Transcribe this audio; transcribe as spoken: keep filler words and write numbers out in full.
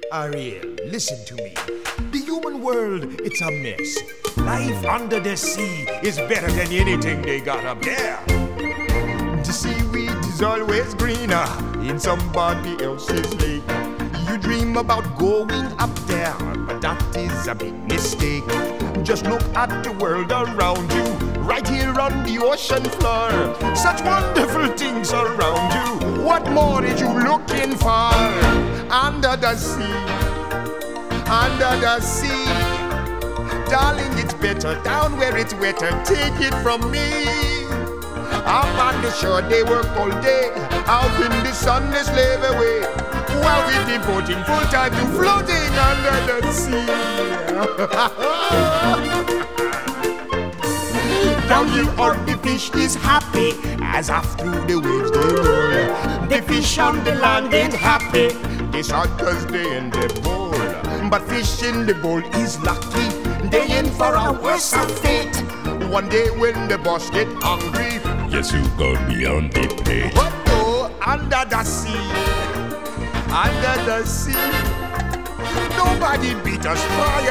Ariel, listen to me. The human world, it's a mess. Life under the sea is better than anything they got up there. The seaweed is always greener in somebody else's lake. You dream about going up there, but that is a big mistake. Just look at the world around you, right here on the ocean floor. Such wonderful things around you. What more are you looking for? Under the sea, under the sea. Darling, it's better down where it's wetter. Take it from me. Up on the shore they work all day, out in the sun they slave away, while we devoting full time to floating under the sea. Down here on the fish is happy, as off through the waves they roll. The fish on the land ain't happy, they shot cause they in the bowl. But fish in the bowl is lucky, they in for a worse fate. One day when the boss get hungry, yes, you go beyond the plate. But oh, under the sea, under the sea, nobody beat us fire.